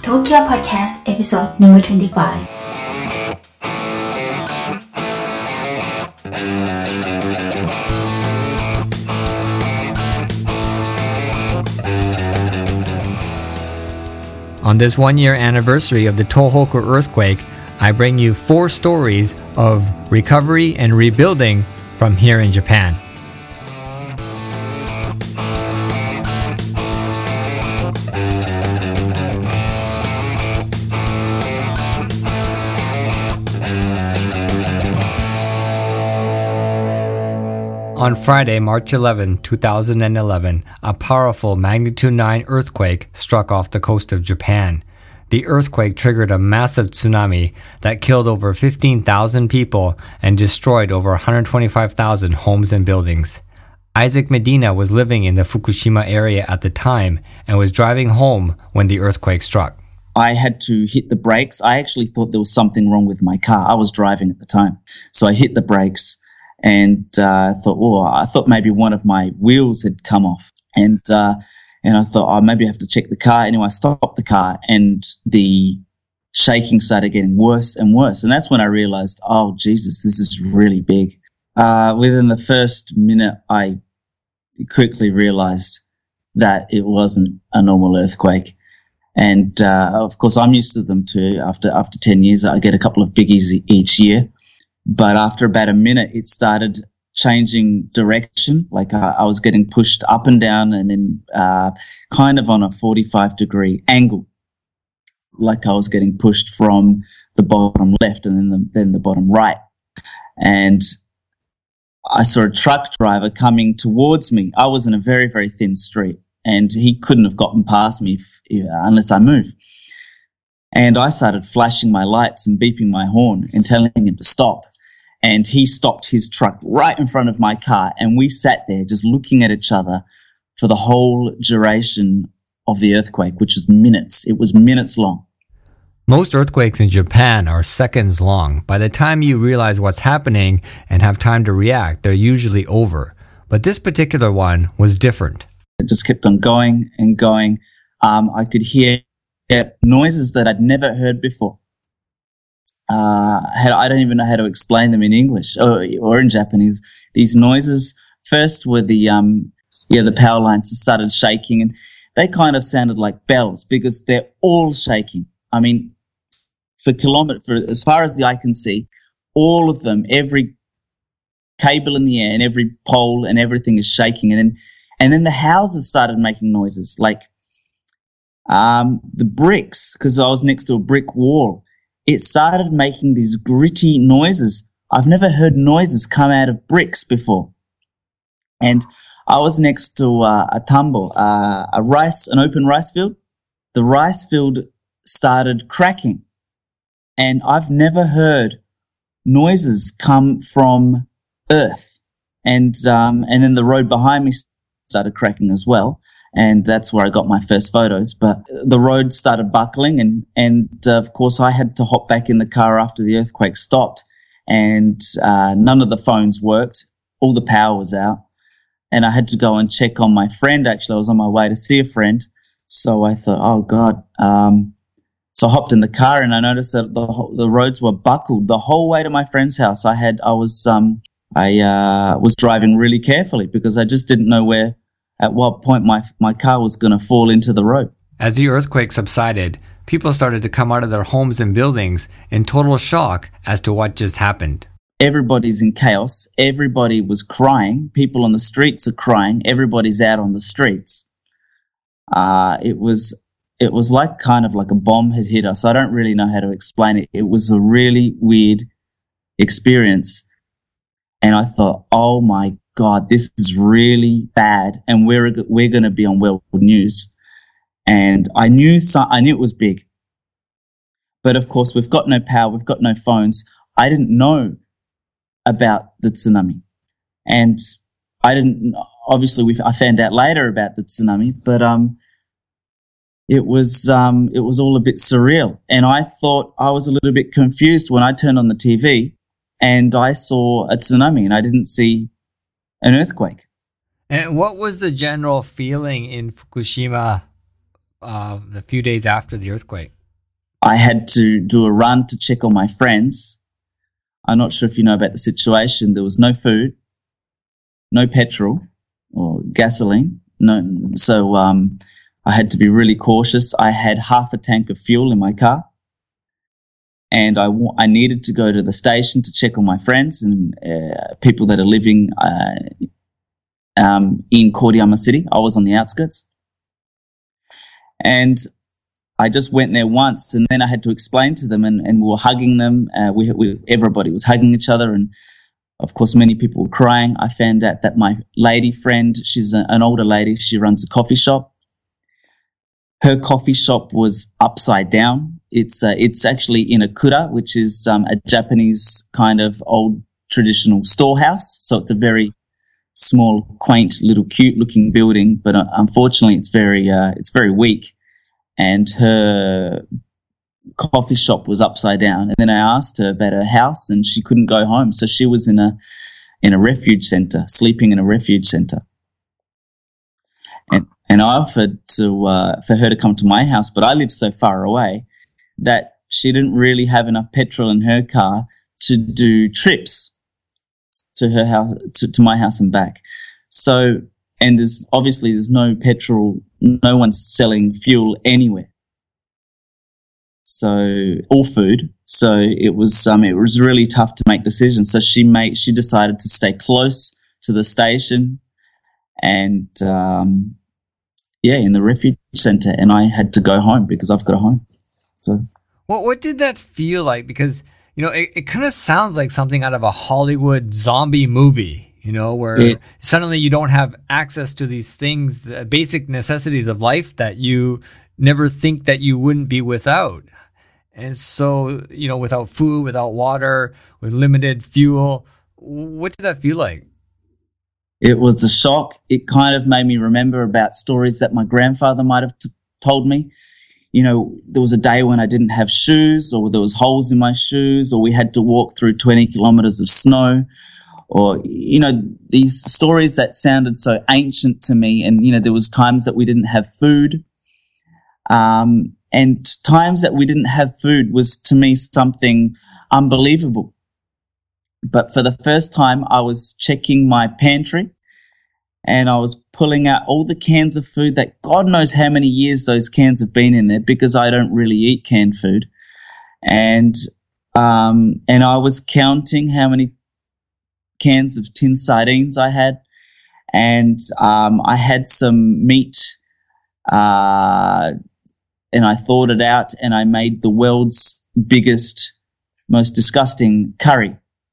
Tokyo Podcast episode number 25. On this one-year anniversary of the Tohoku earthquake, I bring you 4 stories of recovery and rebuilding from here in Japan. On Friday, March 11, 2011, a powerful magnitude 9 earthquake struck off the coast of Japan. The earthquake triggered a massive tsunami that killed over 15,000 people and destroyed over 125,000 homes and buildings. Isaac Medina was living in the Fukushima area at the time and was driving home when the earthquake struck. I had to hit the brakes. I actually thought there was something wrong with my car. I was driving at the time. So I hit the brakes and I thought maybe one of my wheels had come off. And I thought, maybe I have to check the car. Anyway, I stopped the car and the shaking started getting worse and worse. And that's when I realized, oh, Jesus, this is really big. Within the first minute, I quickly realized that it wasn't a normal earthquake. And, of course, I'm used to them too. After 10 years, I get a couple of biggies each year. But after about a minute, it started changing direction. Like I was getting pushed up and down and then kind of on a 45-degree angle. Like I was getting pushed from the bottom left and then the bottom right. And I saw a truck driver coming towards me. I was in a very, very thin street and he couldn't have gotten past me unless I moved. And I started flashing my lights and beeping my horn and telling him to stop. And he stopped his truck right in front of my car, and we sat there just looking at each other for the whole duration of the earthquake, which was minutes. It was minutes long. Most earthquakes in Japan are seconds long. By the time you realize what's happening and have time to react, they're usually over. But this particular one was different. It just kept on going and going. I could hear noises that I'd never heard before. I don't even know how to explain them in English or in Japanese. These noises first were the power lines started shaking, and they kind of sounded like bells because they're all shaking. I mean, for as far as the eye can see, all of them, every cable in the air and every pole and everything is shaking, and then the houses started making noises like the bricks, because I was next to a brick wall. It started making these gritty noises. I've never heard noises come out of bricks before. And I was next to a tambo, an open rice field. The rice field started cracking. And I've never heard noises come from earth. And then the road behind me started cracking as well. And that's where I got my first photos. But the road started buckling and of course I had to hop back in the car after the earthquake stopped, and none of the phones worked. All the power was out. And I had to go and check on my friend. Actually, I was on my way to see a friend. So I thought, oh God. So I hopped in the car and I noticed that the roads were buckled the whole way to my friend's house. I was driving really carefully because I just didn't know at what point my car was going to fall into the road. As the earthquake subsided, people started to come out of their homes and buildings in total shock as to what just happened. Everybody's in chaos. Everybody was crying. People on the streets are crying. Everybody's out on the streets. It was like kind of like a bomb had hit us. I don't really know how to explain it. It was a really weird experience. And I thought, oh my God, this is really bad, and we're going to be on World News. And I knew it was big, but of course we've got no power, we've got no phones. I didn't know about the tsunami, and I found out later about the tsunami, but it was all a bit surreal, and I thought I was a little bit confused when I turned on the TV and I saw a tsunami and I didn't see an earthquake. And what was the general feeling in Fukushima the few days after the earthquake? I had to do a run to check on my friends. I'm not sure if you know about the situation. There was no food, no petrol or gasoline. So I had to be really cautious. I had half a tank of fuel in my car, and I needed to go to the station to check on my friends and people that are living in Koriyama City. I was on the outskirts, and I just went there once, and then I had to explain to them, and we were hugging them. Everybody was hugging each other, and of course, many people were crying. I found out that my lady friend, she's an older lady, she runs a coffee shop. Her coffee shop was upside down. It's actually in a kura, which is a Japanese kind of old traditional storehouse. So it's a very small, quaint, little, cute-looking building, but unfortunately, it's very weak. And her coffee shop was upside down. And then I asked her about her house, and she couldn't go home, so she was in a refuge center, sleeping in a refuge center. And I offered for her to come to my house, but I live so far away that she didn't really have enough petrol in her car to do trips to her house, to my house and back. So, and there's no petrol, no one's selling fuel anywhere. So, or food. So it was really tough to make decisions. So she decided to stay close to the station and, in the refuge center, and I had to go home because I've got a home. So, what did that feel like? Because, it kind of sounds like something out of a Hollywood zombie movie, where suddenly you don't have access to these things, the basic necessities of life that you never think that you wouldn't be without. And so, without food, without water, with limited fuel, what did that feel like? It was a shock. It kind of made me remember about stories that my grandfather might have told me. There was a day when I didn't have shoes, or there was holes in my shoes, or we had to walk through 20 kilometers of snow, or, these stories that sounded so ancient to me. And, there was times that we didn't have food. And times that we didn't have food was, to me, something unbelievable. But for the first time, I was checking my pantry, and I was pulling out all the cans of food that God knows how many years those cans have been in there, because I don't really eat canned food. And I was counting how many cans of tin sardines I had. And I had some meat, and I thawed it out, and I made the world's biggest, most disgusting curry.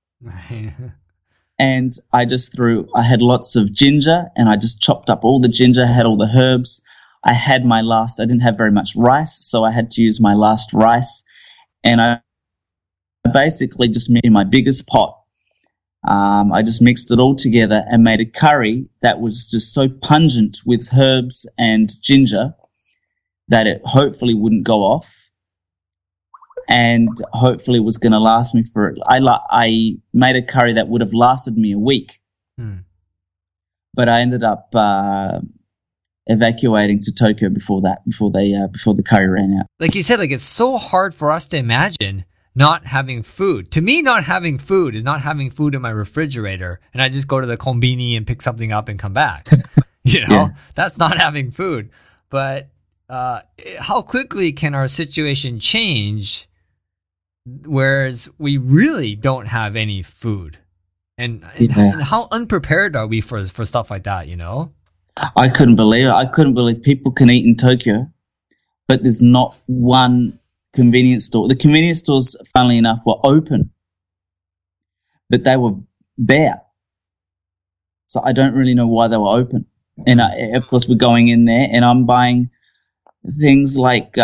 And I had lots of ginger, and I just chopped up all the ginger, had all the herbs. I didn't have very much rice, so I had to use my last rice. And I basically just made my biggest pot. I just mixed it all together and made a curry that was just so pungent with herbs and ginger that it hopefully wouldn't go off. And hopefully was going to last me I made a curry that would have lasted me a week. But I ended up evacuating to Tokyo before the curry ran out. Like you said, it's so hard for us to imagine not having food. To me, not having food is not having food in my refrigerator, and I just go to the konbini and pick something up and come back. Yeah. That's not having food. But how quickly can our situation change, whereas we really don't have any food? And how unprepared are we for stuff like that, I couldn't believe it. I couldn't believe people can eat in Tokyo, but there's not one convenience store. The convenience stores, funnily enough, were open, but they were bare. So I don't really know why they were open. And of course, we're going in there, and I'm buying things like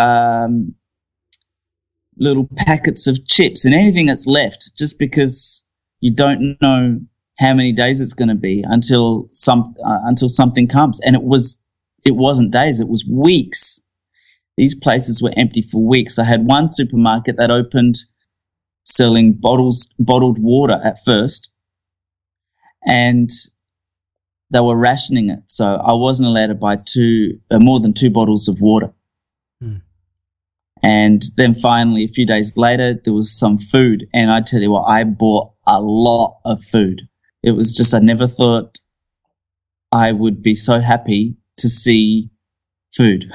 little packets of chips and anything that's left, just because you don't know how many days it's going to be until something comes. And it wasn't days, it was weeks. These places were empty for weeks. I had one supermarket that opened selling bottled water at first, and they were rationing it. So I wasn't allowed to buy more than 2 bottles of water. And then finally, a few days later, there was some food. And I tell you what, I bought a lot of food. It was just, I never thought I would be so happy to see food,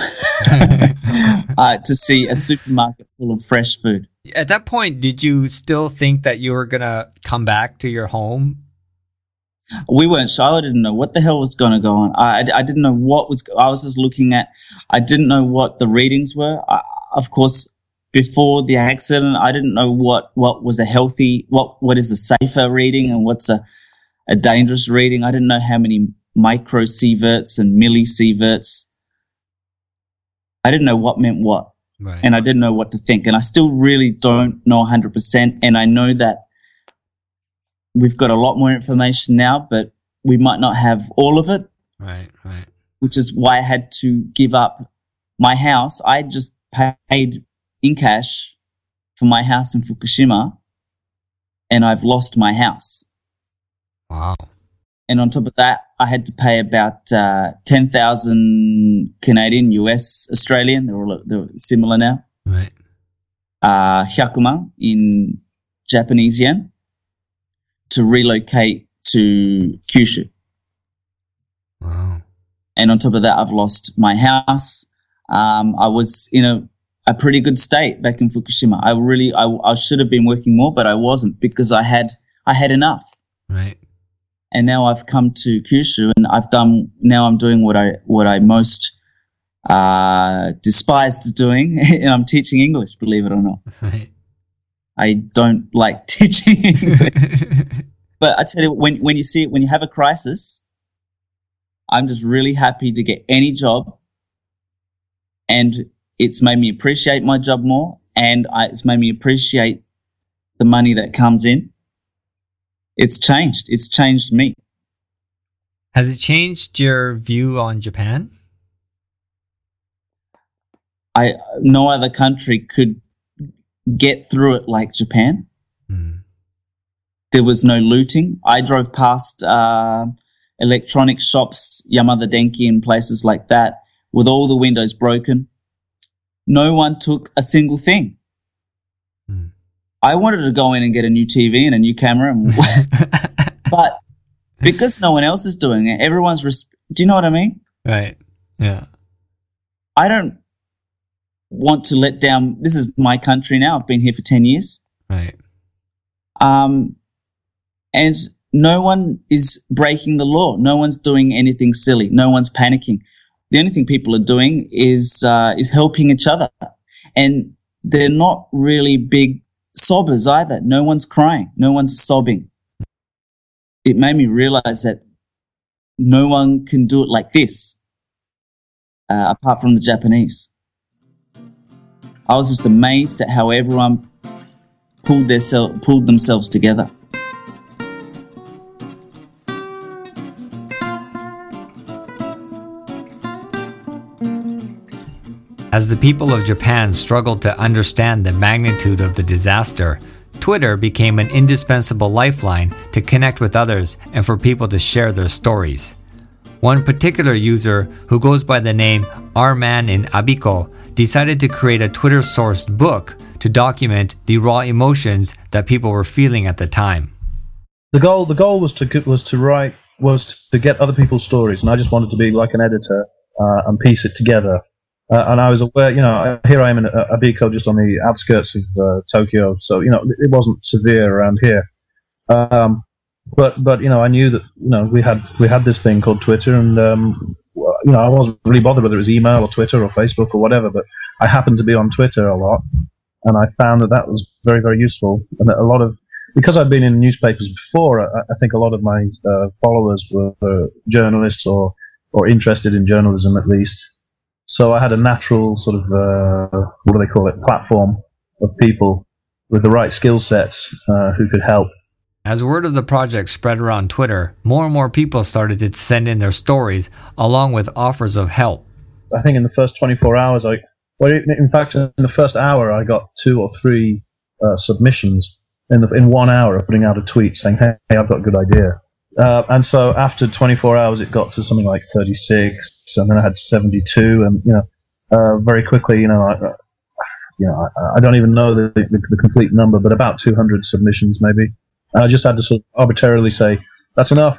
to see a supermarket full of fresh food. At that point, did you still think that you were going to come back to your home? We weren't sure. I didn't know what the hell was going to go on. I didn't know what was. I was just looking at. I didn't know what the readings were. Of course, before the accident, I didn't know what was a healthy, what is a safer reading and what's a dangerous reading. I didn't know how many microsieverts and millisieverts. I didn't know what meant what, right. And I didn't know what to think. And I still really don't know 100%. And I know that we've got a lot more information now, but we might not have all of it. Right. Which is why I had to give up my house. I just paid in cash for my house in Fukushima, and I've lost my house. Wow. And on top of that, I had to pay about 10,000 Canadian, US, Australian. They're similar now. Right. Hyakuman in Japanese yen to relocate to Kyushu. Wow. And on top of that, I've lost my house. I was in a pretty good state back in Fukushima. I should have been working more, but I wasn't because I had enough. Right. And now I've come to Kyushu, and I'm doing what I most despised doing, and I'm teaching English, believe it or not. Right. I don't like teaching English. But I tell you, when you have a crisis, I'm just really happy to get any job, and it's made me appreciate my job more, and it's made me appreciate the money that comes in. It's changed. It's changed me. Has it changed your view on Japan? No other country could get through it like Japan. There was no looting. I drove past electronic shops, Yamada Denki and places like that, with all the windows broken. No one took a single thing. I wanted to go in and get a new TV and a new camera, but because no one else is doing it, everyone's... do you know what I mean? Right, yeah. I don't want to let down... This is my country now. I've been here for 10 years. Right. And no one is breaking the law. No one's doing anything silly. No one's panicking. The only thing people are doing is helping each other. And they're not really big sobbers either. No one's crying. No one's sobbing. It made me realize that no one can do it like this, apart from the Japanese. I was just amazed at how everyone pulled themselves together. As the people of Japan struggled to understand the magnitude of the disaster, Twitter became an indispensable lifeline to connect with others and for people to share their stories. One particular user, who goes by the name Rman in Abiko, decided to create a Twitter-sourced book to document the raw emotions that people were feeling at the time. The goal was to get other people's stories, and I just wanted to be like an editor and piece it together. And I was aware, here I am in Abiko, just on the outskirts of Tokyo, so it wasn't severe around here. But I knew that we had this thing called Twitter, and I wasn't really bothered whether it was email or Twitter or Facebook or whatever. But I happened to be on Twitter a lot, and I found that was very, very useful. And that because I'd been in newspapers before, I think a lot of my followers were journalists or interested in journalism at least. So I had a natural sort of platform of people with the right skill sets who could help. As word of the project spread around Twitter, more and more people started to send in their stories along with offers of help. I think in the first 24 hours, in the first hour, I got 2 or 3 submissions in 1 hour of putting out a tweet saying, "Hey, I've got a good idea." And so after 24 hours, it got to something like 36, and then I had 72, and very quickly, I don't even know the complete number, but about 200 submissions maybe. And I just had to sort of arbitrarily say, that's enough.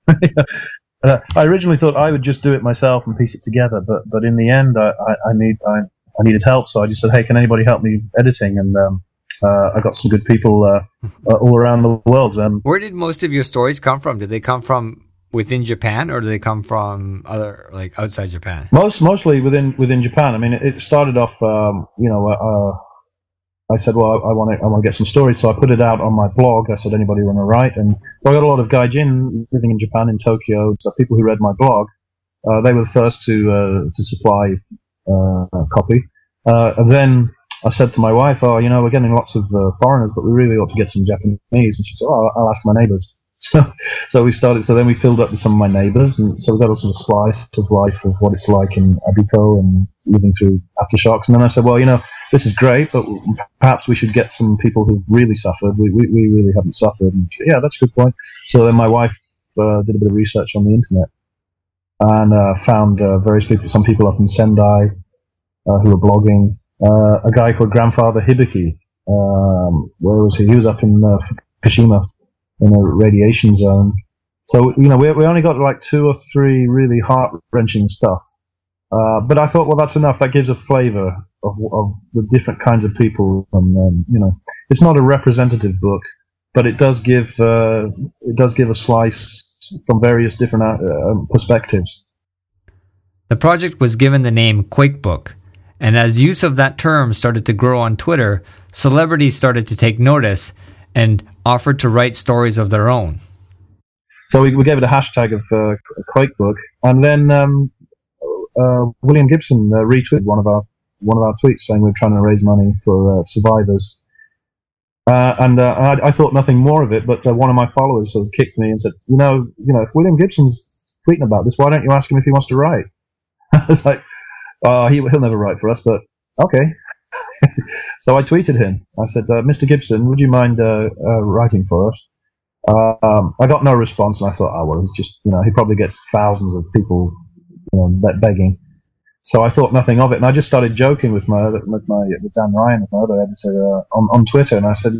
I originally thought I would just do it myself and piece it together, but in the end, I needed help, so I just said, hey, can anybody help me editing? And I got some good people all around the world. Where did most of your stories come from? Did they come from within Japan, or do they come from other, like, outside Japan? Mostly within Japan. I mean, it started off, I said, well, I want to get some stories, so I put it out on my blog. I said, anybody want to write? And I got a lot of gaijin living in Japan, in Tokyo, so people who read my blog. They were the first to supply a copy. And then I said to my wife, we're getting lots of foreigners, but we really ought to get some Japanese. And she said, I'll ask my neighbors. So we started. So then we filled up with some of my neighbors, and so we got a sort of slice of life of what it's like in Abiko and living through aftershocks. And then I said, well, this is great, but perhaps we should get some people who've really suffered. We really haven't suffered. And she said, yeah, that's a good point. So then my wife did a bit of research on the internet and found various people, some people up in Sendai who were blogging. A guy called Grandfather Hibiki. Where was he? He was up in Fukushima, in a radiation zone. So, we only got like 2 or 3 really heart-wrenching stuff. But I thought, well, that's enough. That gives a flavor of the different kinds of people. And, it's not a representative book, but it does give a slice from various different perspectives. The project was given the name Quakebook, and as use of that term started to grow on Twitter, celebrities started to take notice and offered to write stories of their own. So we gave it a hashtag of Quakebook, and then William Gibson retweeted one of our tweets saying we're trying to raise money for survivors. I thought nothing more of it, but one of my followers sort of kicked me and said, if William Gibson's tweeting about this, why don't you ask him if he wants to write? I was like, he'll never write for us, but okay. So I tweeted him. I said, Mr. Gibson, would you mind writing for us? I got no response, and I thought, well, he's just, he probably gets thousands of people begging. So I thought nothing of it, and I just started joking with Dan Ryan, with my other editor, on Twitter, and I said,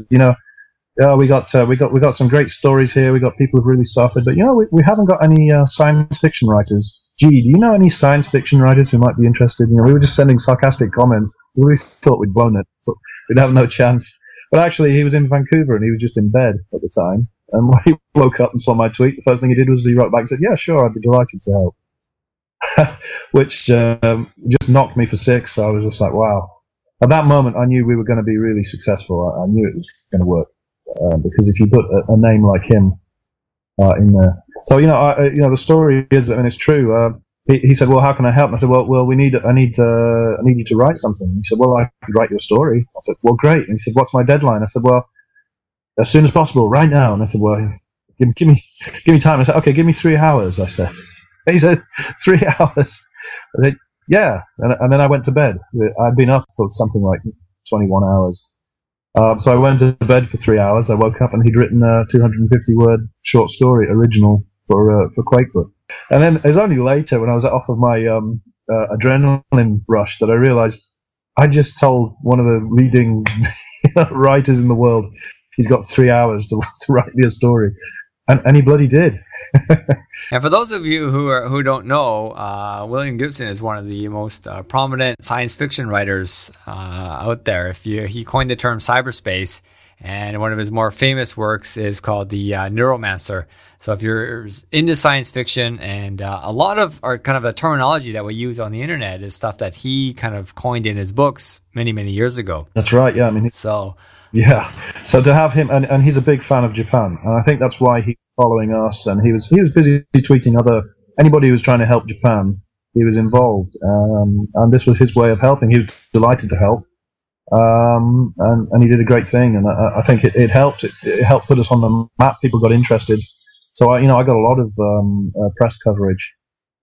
we got some great stories here. We got people who've really suffered, but we haven't got any science fiction writers. Gee, do you know any science fiction writers who might be interested? We were just sending sarcastic comments because we thought we'd blown it, so we'd have no chance. But actually, he was in Vancouver and he was just in bed at the time. And when he woke up and saw my tweet, the first thing he did was he wrote back and said, "Yeah, sure, I'd be delighted to help," which just knocked me for 6. So I was just like, wow. At that moment, I knew we were going to be really successful. I knew it was going to work because if you put a name like him in there. So the story is, and it's true. He said, "Well, how can I help?" And I said, "Well, I need you to write something." He said, "Well, I could write your story." I said, "Well, great." And he said, "What's my deadline?" I said, "Well, as soon as possible, right now." And I said, "Well, give me time." I said, "Okay, give me 3 hours." I said. And he said, 3 hours. I said, "Yeah," and then I went to bed. I'd been up for something like 21 hours. So I went to bed for 3 hours. I woke up and he'd written a 250-word short story, original, for Quakebook. And then it was only later, when I was off of my adrenaline rush, that I realized I just told one of the leading writers in the world he's got 3 hours to write me a story. And he bloody did. And for those of you who don't know, William Gibson is one of the most prominent science fiction writers out there. He coined the term cyberspace, and one of his more famous works is called The Neuromancer. So if you're into science fiction, and a lot of our kind of the terminology that we use on the internet is stuff that he kind of coined in his books many, many years ago. That's right. Yeah. I mean, yeah. So to have him, and he's a big fan of Japan, and I think that's why he's following us. And he was busy tweeting anybody who was trying to help Japan. He was involved, and this was his way of helping. He was delighted to help, and he did a great thing. And I think it helped. It helped put us on the map. People got interested. So I got a lot of press coverage.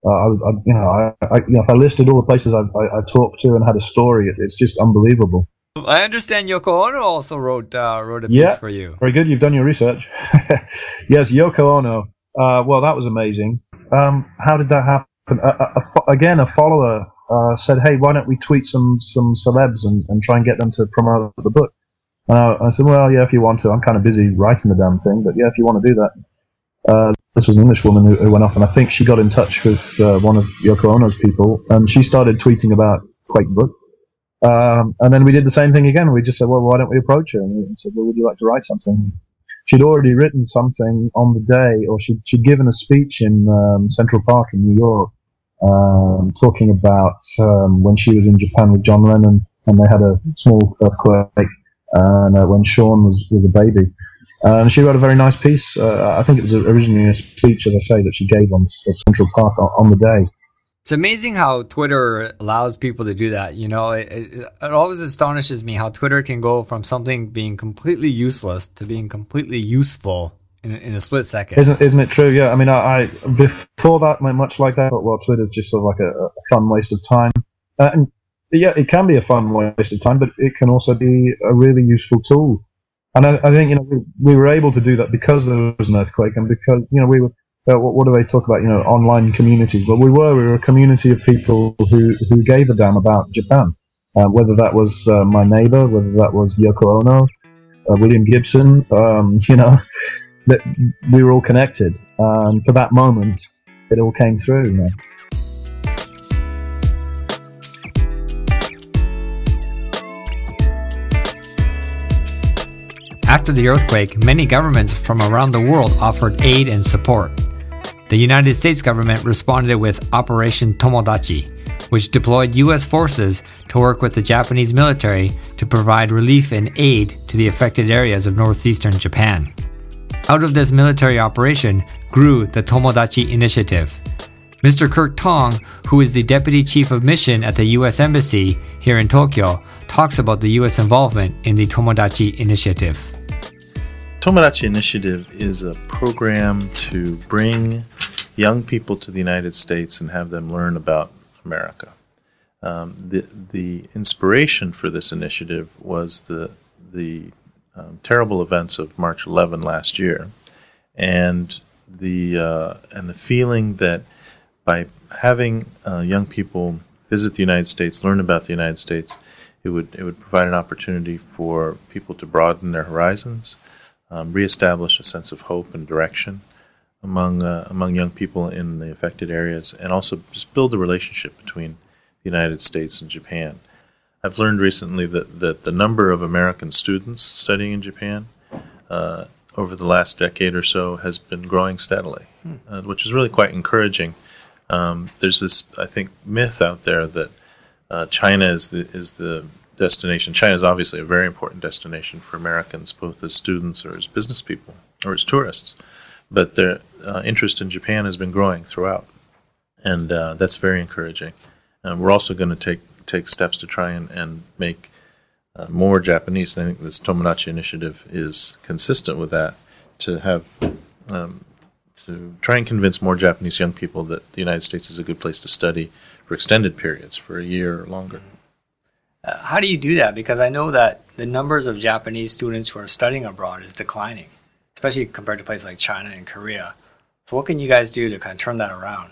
If I listed all the places I talked to and had a story, it's just unbelievable. I understand Yoko Ono also wrote a piece for you. Very good. You've done your research. Yes, Yoko Ono. Well, that was amazing. How did that happen? Again, a follower said, "Hey, why don't we tweet some celebs and try and get them to promote the book?" And I said, "Well, yeah, if you want to. I'm kind of busy writing the damn thing, but yeah, if you want to do that." This was an English woman who went off, and I think she got in touch with one of Yoko Ono's people, and she started tweeting about Quake book. And then we did the same thing again. We just said, "Well, why don't we approach her?" And we said, "Well, would you like to write something?" She'd already written something on the day, or she'd given a speech in Central Park in New York, talking about when she was in Japan with John Lennon, and they had a small earthquake, and when Sean was a baby. And she wrote a very nice piece. I think it was originally a speech, as I say, that she gave on Central Park on the day. It's amazing how Twitter allows people to do that. You know, it always astonishes me how Twitter can go from something being completely useless to being completely useful in a split second. Isn't it true? Yeah. I mean, I before that, much like that, I thought, well, Twitter's just sort of like a fun waste of time. And yeah, it can be a fun waste of time, but it can also be a really useful tool. And I think, you know, we were able to do that because there was an earthquake, and because, you know, we were. What do they talk about? You know, online communities. Well, we were a community of people who gave a damn about Japan. Whether that was my neighbor, whether that was Yoko Ono, William Gibson, you know, that we were all connected. And for that moment, it all came through. You know. After the earthquake, many governments from around the world offered aid and support. The United States government responded with Operation Tomodachi, which deployed U.S. forces to work with the Japanese military to provide relief and aid to the affected areas of northeastern Japan. Out of this military operation grew the Tomodachi Initiative. Mr. Kirk Tong, who is the Deputy Chief of Mission at the U.S. Embassy here in Tokyo, talks about the U.S. involvement in the Tomodachi Initiative. Tomodachi Initiative is a program to bring young people to the United States and have them learn about America. The inspiration for this initiative was the terrible events of March 11 last year, and the feeling that by having young people visit the United States, learn about the United States, it would provide an opportunity for people to broaden their horizons. Reestablish a sense of hope and direction among young people in the affected areas, and also just build a relationship between the United States and Japan. I've learned recently that the number of American students studying in Japan over the last decade or so has been growing steadily, which is really quite encouraging. There's this, I think, myth out there that China is the destination. China is obviously a very important destination for Americans, both as students or as business people or as tourists. But their interest in Japan has been growing throughout, and that's very encouraging. We're also going to take steps to try and make more Japanese. And I think this Tomodachi Initiative is consistent with that, to have to try and convince more Japanese young people that the United States is a good place to study for extended periods, for a year or longer. How do you do that? Because I know that the numbers of Japanese students who are studying abroad is declining, especially compared to places like China and Korea. So what can you guys do to kind of turn that around?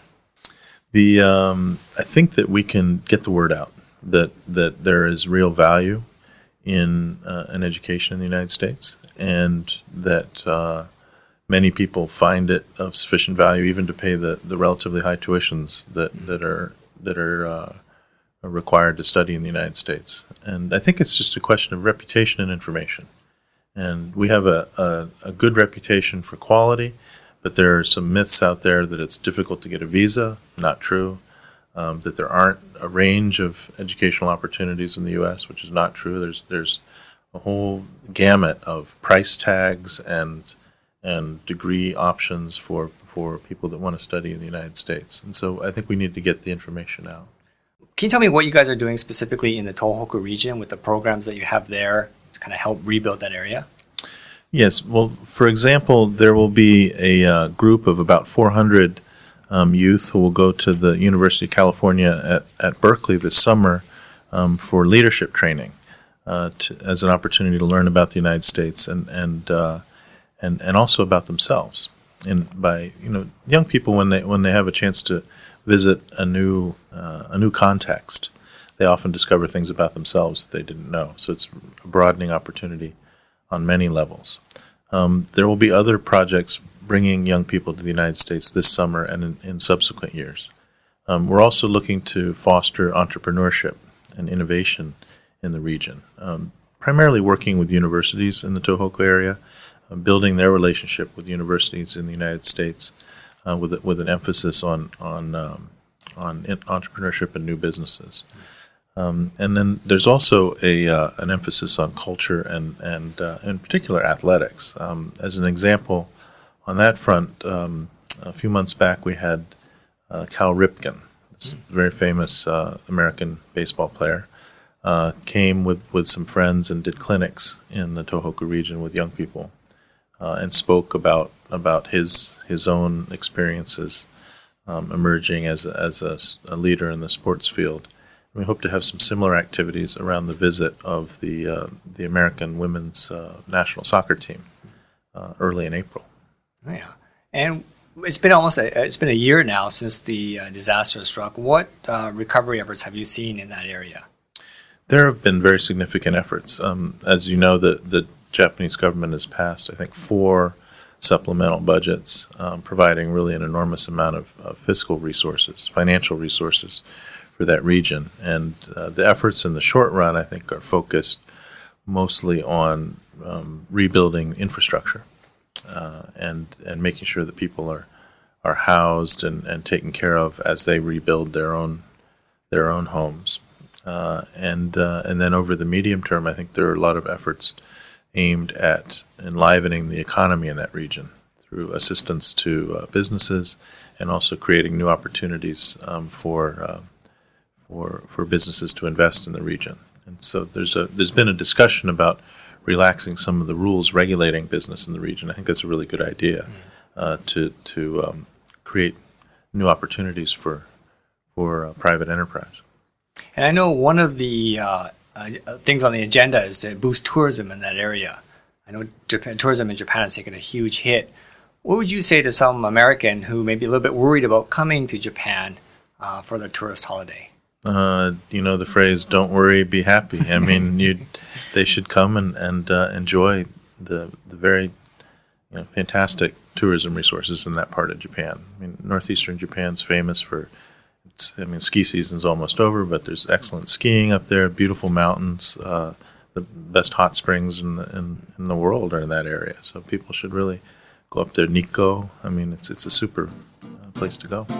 I think that we can get the word out that there is real value in an education in the United States, and that many people find it of sufficient value even to pay the relatively high tuitions that are required to study in the United States. And I think it's just a question of reputation and information. And we have a good reputation for quality, but there are some myths out there that it's difficult to get a visa. Not true. That there aren't a range of educational opportunities in the U.S., which is not true. There's a whole gamut of price tags and degree options for people that want to study in the United States. And so I think we need to get the information out. Can you tell me what you guys are doing specifically in the Tohoku region with the programs that you have there to kind of help rebuild that area? Yes. Well, for example, there will be a group of about 400 youth who will go to the University of California at Berkeley this summer for leadership training as an opportunity to learn about the United States and also about themselves. And by young people, when they have a chance to visit a new context. They often discover things about themselves that they didn't know. So it's a broadening opportunity on many levels. There will be other projects bringing young people to the United States this summer and in subsequent years. We're also looking to foster entrepreneurship and innovation in the region, primarily working with universities in the Tohoku area, building their relationship with universities in the United States, with an emphasis on entrepreneurship and new businesses. And then there's also an emphasis on culture and in particular athletics. As an example, on that front, a few months back we had Cal Ripken, this very famous American baseball player, came with some friends and did clinics in the Tohoku region with young people, and spoke about his own experiences emerging as a leader in the sports field. We hope to have some similar activities around the visit of the American women's national soccer team early in April. Oh, yeah, and it's been a year now since the disaster struck. What recovery efforts have you seen in that area? There have been very significant efforts. As you know, the Japanese government has passed, I think, 4 supplemental budgets, providing really an enormous amount of fiscal resources, financial resources for that region. And the efforts in the short run, I think, are focused mostly on rebuilding infrastructure and making sure that people are housed and taken care of as they rebuild their own homes. And then over the medium term, I think there are a lot of efforts aimed at enlivening the economy in that region through assistance to businesses and also creating new opportunities for businesses to invest in the region. And so there's been a discussion about relaxing some of the rules regulating business in the region. I think that's a really good idea to create new opportunities for private enterprise. And I know one of the things on the agenda is to boost tourism in that area. I know tourism in Japan has taken a huge hit. What would you say to some American who may be a little bit worried about coming to Japan for their tourist holiday? The phrase "don't worry, be happy." I mean, they should come and enjoy the very fantastic tourism resources in that part of Japan. I mean, northeastern Japan's famous for ski season's almost over, but there's excellent skiing up there, beautiful mountains, the best hot springs in the world are in that area. So people should really go up there. Nikko, I mean, it's a super place to go.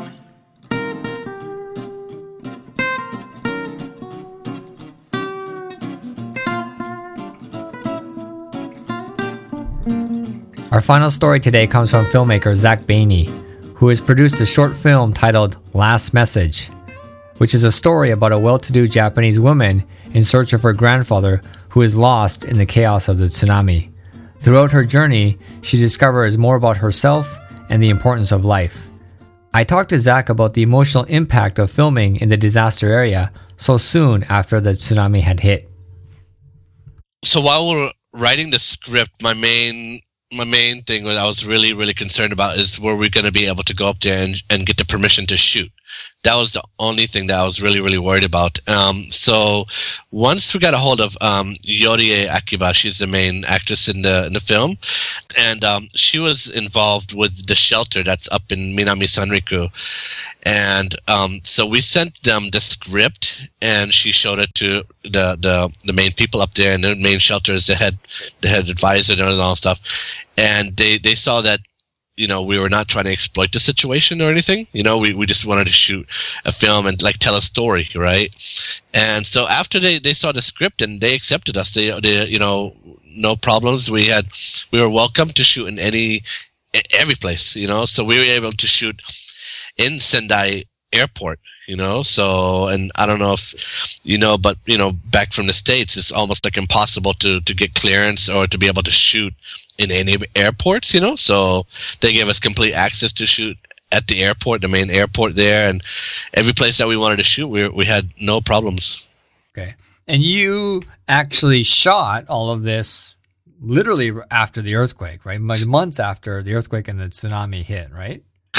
Our final story today comes from filmmaker Zach Bainey, who has produced a short film titled Last Message, which is a story about a well-to-do Japanese woman in search of her grandfather who is lost in the chaos of the tsunami. Throughout her journey, she discovers more about herself and the importance of life. I talked to Zach about the emotional impact of filming in the disaster area so soon after the tsunami had hit. So while we're writing the script, my main thing that I was really, really concerned about is were we going to be able to go up there and get the permission to shoot. That was the only thing that I was really, really worried about. So once we got a hold of Yorie Akiba, she's the main actress in the film, and she was involved with the shelter that's up in Minami Sanriku. And so we sent them the script, and she showed it to the main people up there, and the main shelter is the head advisor and all that stuff. And they saw that we were not trying to exploit the situation or anything. We just wanted to shoot a film and tell a story, right? And so after they saw the script and they accepted us, they no problems. We were welcome to shoot in every place, So we were able to shoot in Sendai Airport, So, and I don't know if but back from the States, it's almost impossible to get clearance or to be able to shoot in any airports, So they gave us complete access to shoot at the airport, the main airport there, and every place that we wanted to shoot, we had no problems. Okay. And you actually shot all of this literally after the earthquake, right? Months after the earthquake and the tsunami hit, right?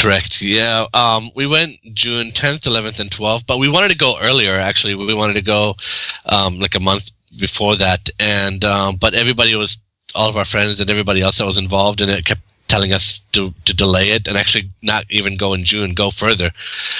Correct. Yeah. We went June 10th, 11th, and 12th, but we wanted to go earlier. Actually, we wanted to go like a month before that, and but all of our friends and everybody else that was involved in it kept telling us to delay it and actually not even go in June, go further,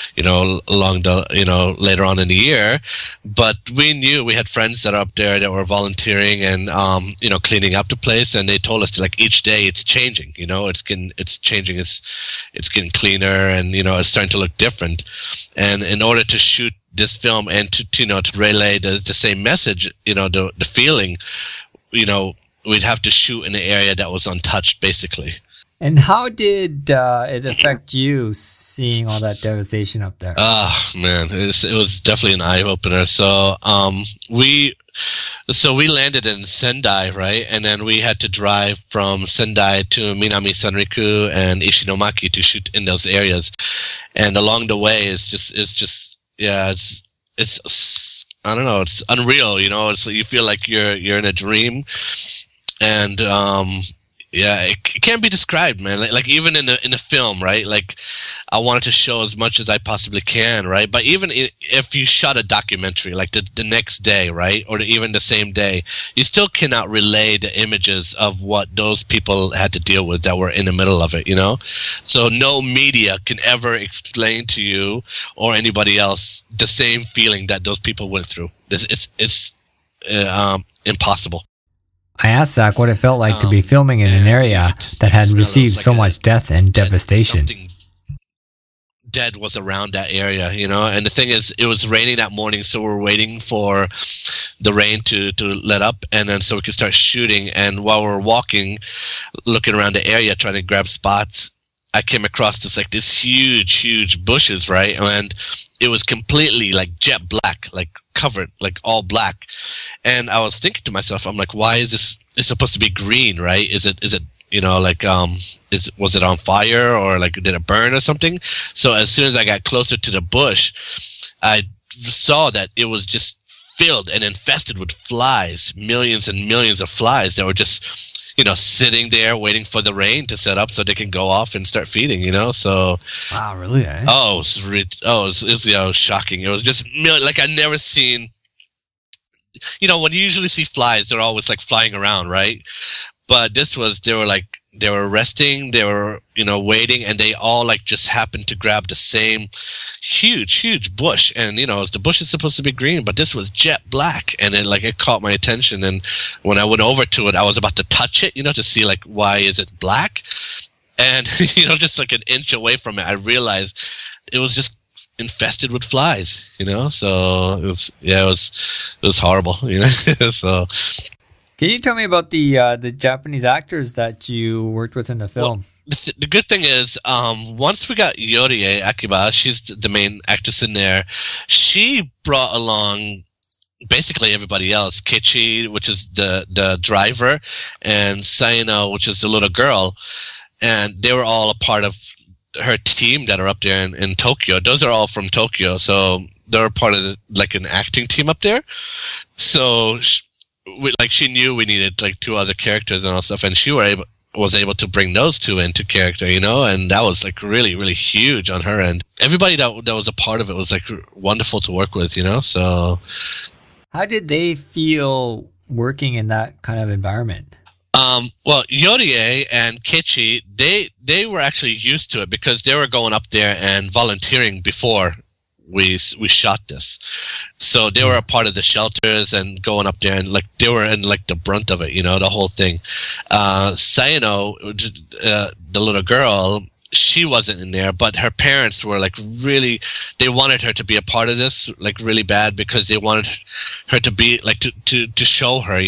later on in the year. But we knew we had friends that are up there that were volunteering and, cleaning up the place. And they told us like each day it's changing, it's changing. It's getting cleaner and, it's starting to look different. And in order to shoot this film and to relay the same message, the feeling, we'd have to shoot in an area that was untouched basically. And how did it affect you seeing all that devastation up there? Man, it was definitely an eye opener. So we landed in Sendai, right, and then we had to drive from Sendai to Minami Sanriku and Ishinomaki to shoot in those areas. And along the way, it's I don't know, it's unreal. It's you feel like you're in a dream, and yeah, it can't be described, man. Like even in the film, right? Like I wanted to show as much as I possibly can, right? But even if you shot a documentary, like the next day, right, or even the same day, you still cannot relay the images of what those people had to deal with that were in the middle of it, So no media can ever explain to you or anybody else the same feeling that those people went through. It's impossible. I asked Zach what it felt like to be filming in an area that had received so much death and devastation. Something dead was around that area, and the thing is, it was raining that morning, so we're waiting for the rain to let up, and then so we could start shooting. And while we're walking, looking around the area, trying to grab spots, I came across this huge bushes, right? And it was completely like jet black, like covered, like all black. And I was thinking to myself, I'm like, why is this? It's supposed to be green, right? Is it was it on fire or like did it burn or something? So as soon as I got closer to the bush, I saw that it was just filled and infested with flies, millions and millions of flies that were just sitting there waiting for the rain to set up so they can go off and start feeding, So, wow, really? Eh? Oh, it was shocking. It was just like I'd never seen. When you usually see flies, they're always like flying around, right? But they were resting, they were waiting, and they all like just happened to grab the same huge bush. And the bush is supposed to be green, but this was jet black, and it caught my attention. And when I went over to it, I was about to touch it, to see like why is it black, and just like an inch away from it, I realized it was just infested with flies, so it was horrible, so. Can you tell me about the Japanese actors that you worked with in the film? Well, the good thing is, once we got Yorie Akiba, she's the main actress in there, she brought along basically everybody else. Kichi, which is the driver, and Sayano, which is the little girl, and they were all a part of her team that are up there in Tokyo. Those are all from Tokyo, so they're part of like an acting team up there. So she knew we needed like two other characters and all stuff, and she was able to bring those two into character, and that was like really, really huge on her end. Everybody that was a part of it was like wonderful to work with, so. How did they feel working in that kind of environment? Well, Yorie and Kichi, they were actually used to it because they were going up there and volunteering before we shot this. So they were a part of the shelters and going up there, and like they were in like the brunt of it, the whole thing. Sayano, the little girl, she wasn't in there, but her parents were like really, they wanted her to be a part of this like really bad because they wanted her to be like to show her,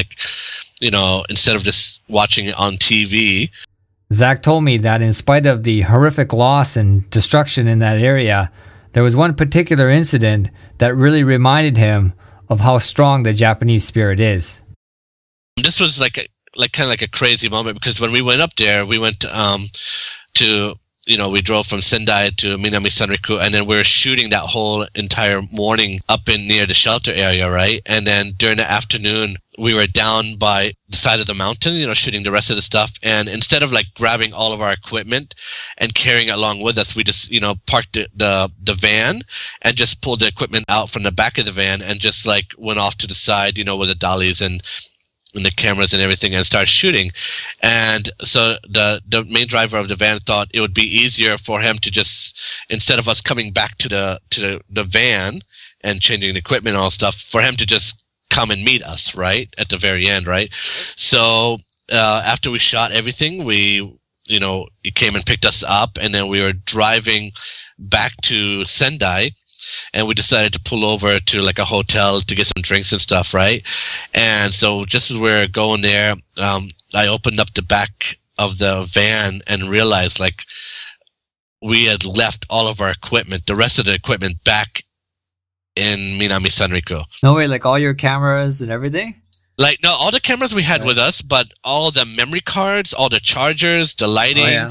instead of just watching it on TV. Zach told me that in spite of the horrific loss and destruction in that area, there was one particular incident that really reminded him of how strong the Japanese spirit is. This was kind of like a crazy moment because when we went up there, we went to we drove from Sendai to Minami Sanriku, and then we were shooting that whole entire morning up in near the shelter area, right? And then during the afternoon, we were down by the side of the mountain, shooting the rest of the stuff. And instead of like grabbing all of our equipment and carrying it along with us, we just, parked the van and just pulled the equipment out from the back of the van and just like went off to the side, with the dollies and the cameras and everything, and started shooting. And so the main driver of the van thought it would be easier for him to just, instead of us coming back to the van and changing the equipment and all stuff, for him to just come and meet us right at the very end, right? So after we shot everything, he came and picked us up, and then we were driving back to Sendai. And we decided to pull over to like a hotel to get some drinks and stuff, right? And so just as we were going there, I opened up the back of the van and realized like we had left all of our equipment, the rest of the equipment, back in Minami Sanriku. No way, like all your cameras and everything? Like, no, all the cameras we had with us, but all the memory cards, all the chargers, the lighting,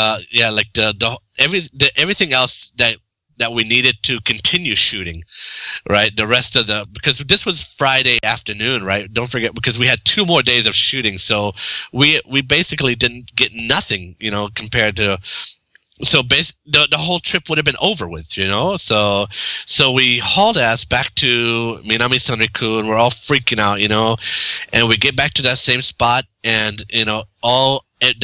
everything else that we needed to continue shooting, right? The rest of because this was Friday afternoon, right? Don't forget, because we had 2 more days of shooting. So we basically didn't get nothing, compared to, so the whole trip would have been over with, So we hauled ass back to Minami Sanriku, and we're all freaking out, and we get back to that same spot, and, all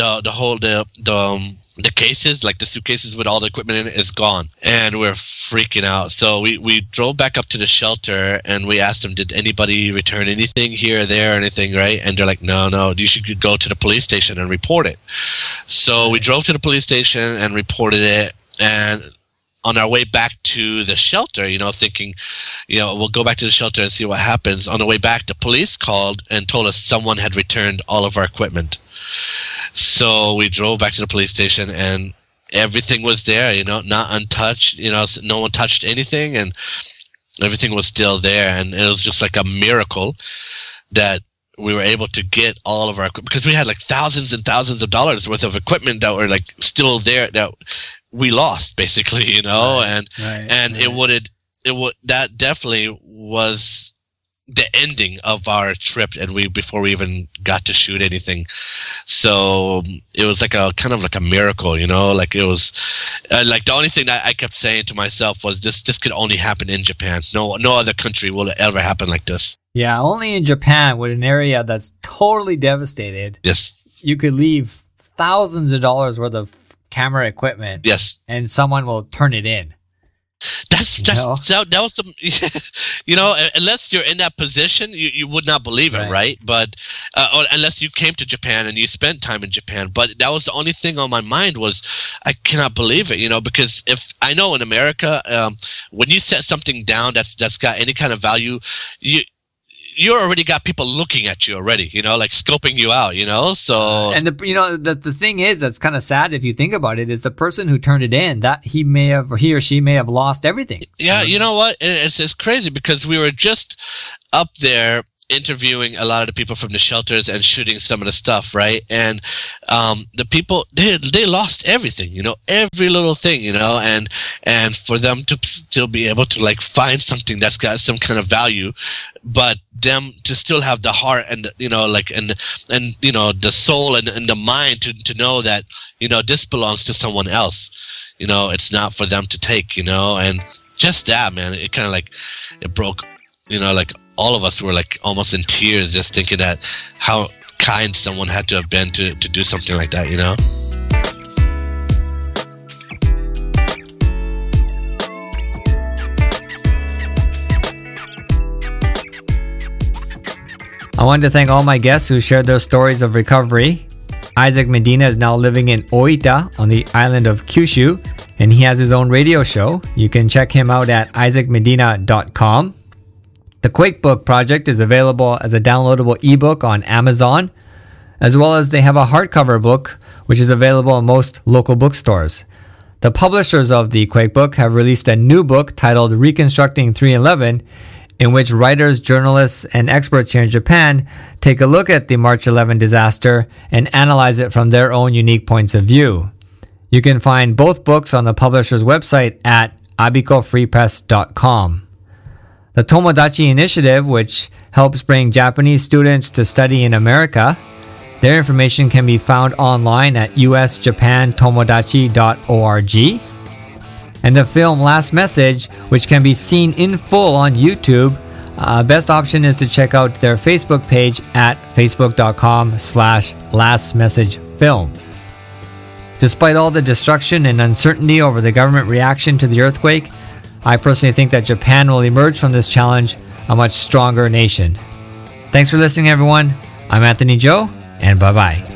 the cases, like the suitcases with all the equipment in it, is gone, and we're freaking out. So we drove back up to the shelter, and we asked them, did anybody return anything here or there or anything, right? And they're like, no, you should go to the police station and report it. So we drove to the police station and reported it, and on our way back to the shelter, thinking, we'll go back to the shelter and see what happens. On the way back, the police called and told us someone had returned all of our equipment. So we drove back to the police station, and everything was there, not untouched, no one touched anything, and everything was still there. And it was just like a miracle that we were able to get all of our equipment, because we had like thousands and thousands of dollars worth of equipment that were like still there that we lost, basically, and that definitely was the ending of our trip, and before we even got to shoot anything. So it was like a kind of like a miracle, like it was like the only thing that I kept saying to myself was this could only happen in Japan. No other country will ever happen like this. Yeah, only in Japan, with an area that's totally devastated. Yes. You could leave thousands of dollars worth of camera equipment. Yes. And someone will turn it in. That was some, unless you're in that position, you would not believe it, right? But unless you came to Japan and you spent time in Japan. But that was the only thing on my mind was, I cannot believe it, because if I know in America, when you set something down that's got any kind of value, you already got people looking at you already, like scoping you out, so. And the thing is, that's kind of sad if you think about it, is the person who turned it in, that he or she may have lost everything. Yeah. You know what? It's crazy, because we were just up there interviewing a lot of the people from the shelters and shooting some of the stuff, right? And the people, they lost everything, every little thing, and for them to still be able to like find something that's got some kind of value, but them to still have the heart and the soul and the mind to know that this belongs to someone else, it's not for them to take, and just that, man, it kind of like it broke, like all of us were like almost in tears just thinking that how kind someone had to have been to do something like that, I wanted to thank all my guests who shared their stories of recovery. Isaac Medina is now living in Oita on the island of Kyushu, and he has his own radio show. You can check him out at isaacmedina.com. The Quakebook project is available as a downloadable ebook on Amazon, as well as they have a hardcover book, which is available in most local bookstores. The publishers of the Quakebook have released a new book titled Reconstructing 3/11, in which writers, journalists, and experts here in Japan take a look at the March 11 disaster and analyze it from their own unique points of view. You can find both books on the publisher's website at abicofreepress.com. The Tomodachi Initiative, which helps bring Japanese students to study in America, their information can be found online at usjapantomodachi.org. And the film Last Message, which can be seen in full on YouTube, best option is to check out their Facebook page at facebook.com/lastmessagefilm. Despite all the destruction and uncertainty over the government reaction to the earthquake, I personally think that Japan will emerge from this challenge a much stronger nation. Thanks for listening, everyone. I'm Anthony Joe, and bye-bye.